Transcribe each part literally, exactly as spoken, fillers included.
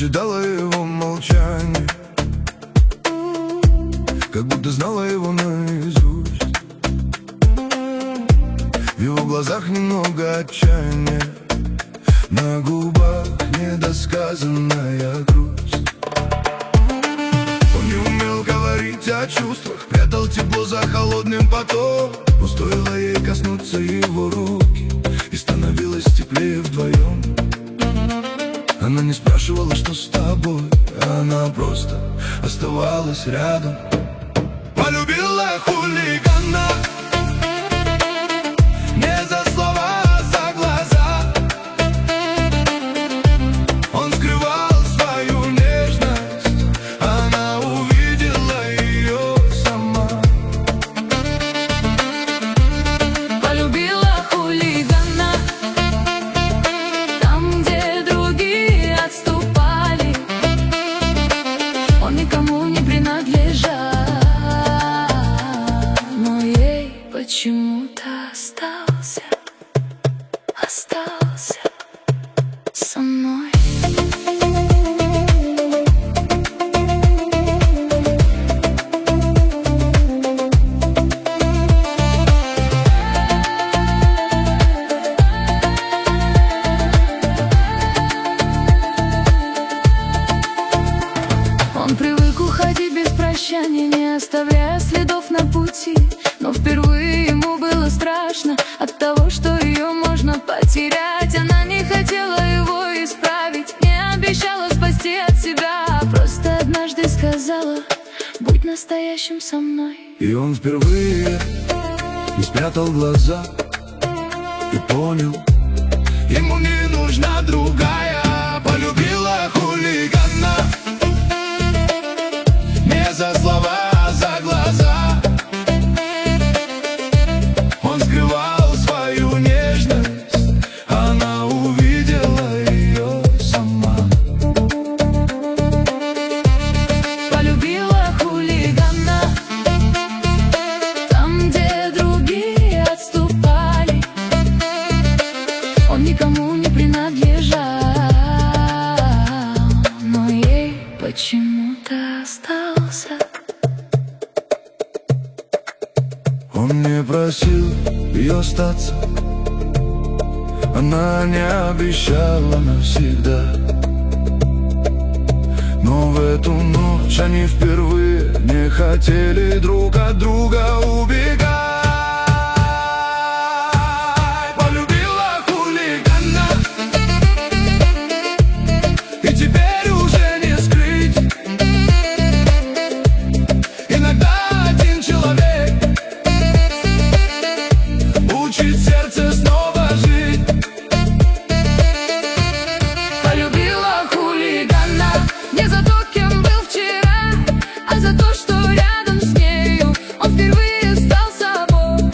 читала его молчание, как будто знала его наизусть. В его глазах немного отчаяния, на губах недосказанная грусть. Он не умел говорить о чувствах, прятал тепло за холодным потом. Но стоило ей коснуться его руки, и становилось теплее вдвоем. Она не спрашивала, что с тобой, она просто оставалась рядом. Полюбила хулигана не за слова, а за глаза. Он скрывал свою нежность, она увидела ее сама. Полюбила хулигана там, где другие отступали. Он никому не принадлежал, но ей почему-то остался, остался со мной. Он привык уходить без прощания, не оставляя следов на пути. Но впервые ему было страшно от того, что ее можно потерять. Она не хотела его исправить, не обещала спасти от себя, а просто однажды сказала: будь настоящим со мной. И он впервые не спрятал глаза и понял, ему не нужна другая. Полюбила хулигана не за слова, а за глаза. Он скрывал свою нежность, она увидела ее сама. Полюбила хулигана там, где другие отступали. Он никому не принадлежал, но ей почему-то остался. Он не просил ее остаться, она не обещала навсегда. Но в эту ночь они впервые не хотели друг от друга убегать. Полюбила хулигана, и теперь уже не скрыть. Иногда один человек учит сердце снова жить. Полюбила хулигана не за то, кем был вчера, а за то, что рядом с нею он впервые стал собой.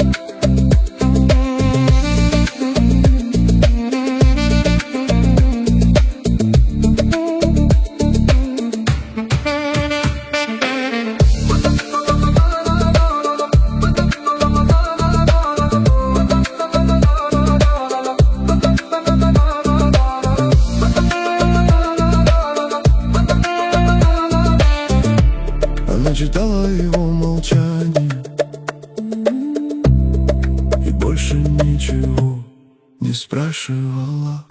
Она читала его молчание и больше ничего не спрашивала.